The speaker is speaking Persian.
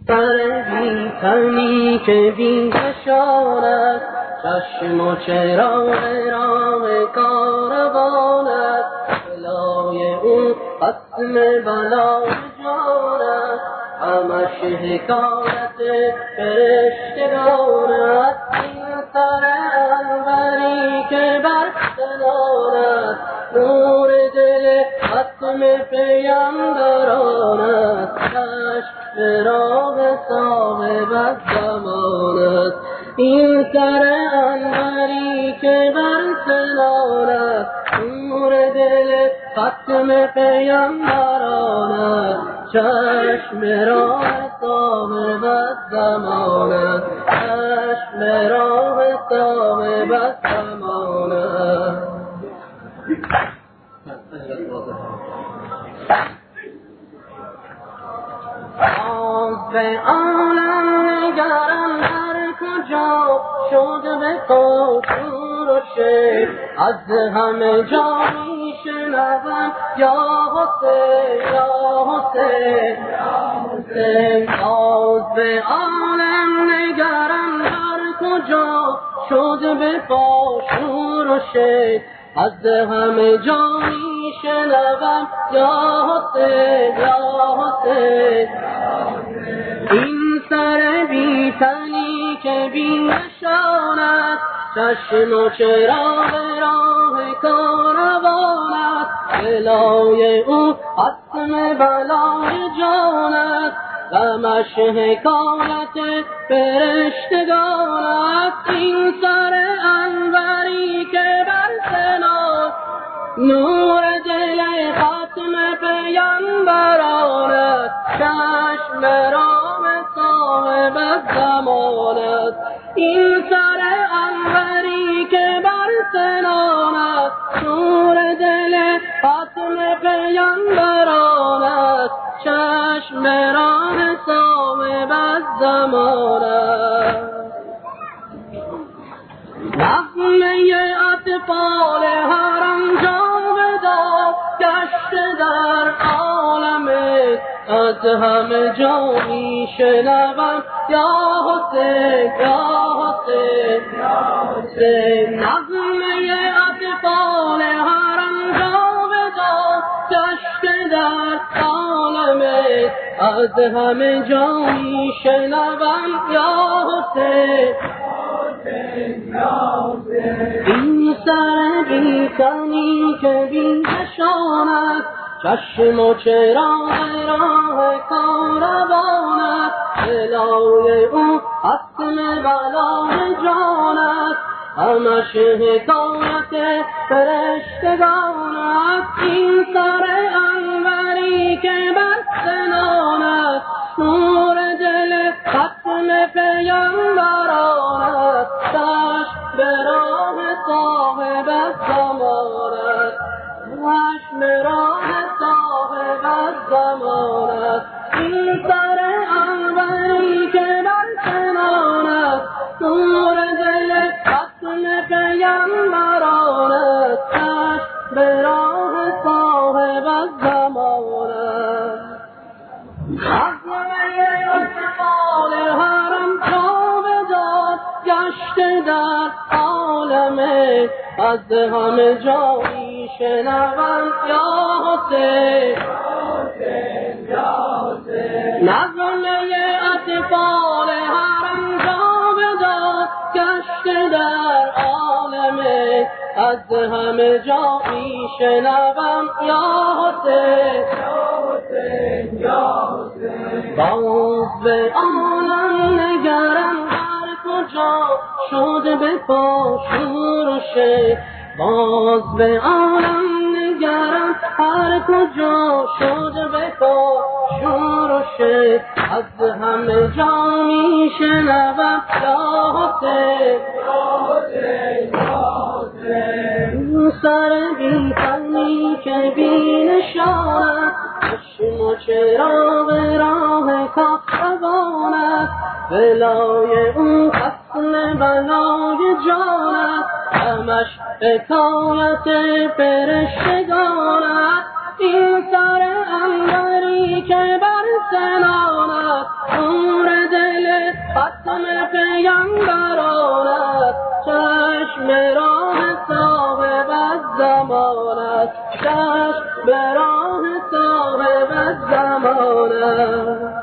سر بی تنی که بی نشانت، چشم و چراغ راه کاروانت، بلای اون قسم بلای جانت، همش حکایت فرشتگانت. این سر انوری که بر سنانت، نور دل ختم پیمبرانت، چشم راه صاحب الزمانت. این سر انوری که بر سنانت، نور دل ختم پیمبرانت، چشم راه صاحب الزمانت، چشم راه صاحب الزمانت. به عالم نگرم هر کجا شد به خاطر و شکر، از همه جا میشنوم یا حسین یا حسین یا حسین. باز به عالم نگرم هر کجا شد به خاطر و شکر، از همه جا میشنوم یا حسین یا حسین. این سر بی تنی که بی نشانت، چشم و چراغ راه کاروانت، بلای او قسم بلای جانت، غمش حکایت فرشتگانت. این سر انوری که بر سنان، نور دل ختم پیمبرانت، چشم راه صاحب الزمانت. این سر انوری که بر سنانت، نور دل ختم پیمبرانت، چشم راه صاحب الزمانت. نغمه اطفال حرم جاودان گشته در عالم، از همه جا میشنوم یا حسین یا حسین یا حسین. نغمه اطفال حرم جاودان گشته در عالم، از همه جا میشنوم یا حسین. این سر بی تنی که بی نشانت، چشم و چراغ راه کاروانت، بلای او قسم بلای جانت، همش حکایت فرشتگانت. این سر انوری که بر سنانت، نور دل ختم پیمبرانت، چشم راه صاحب الزمانت، چشم راه صاحب الزمانت. این سر انوری که بر سنانت، نور دل ختم پیمبرانت، چشم راه صاحب الزمانت. اطفال حرم جاودان گشته در عالم، از همه جا میشنوم یا حسین یا حسین. نغمه اطفال حرم جاودان گشته در عالم، از همه جا میشنوم یا حسین یا حسین. باز به عالم نگرم هر کجا شد به شور و شکر، باز به عالم نگرم هر کجا شد به شور و شکر، از همه جا میشنوم یا حسین یا حسین یا حسین. سر بی تنی که بی نشانت، چشم و چراغ راه کاروانت، بلای اون قسم بلای جانت، همش حکایت فرشتگانت. این سر انوری که بر سنانت، نور ختم پیغمبران است، چشم راه صاحب الزمان است، چشم راه صاحب الزمان است.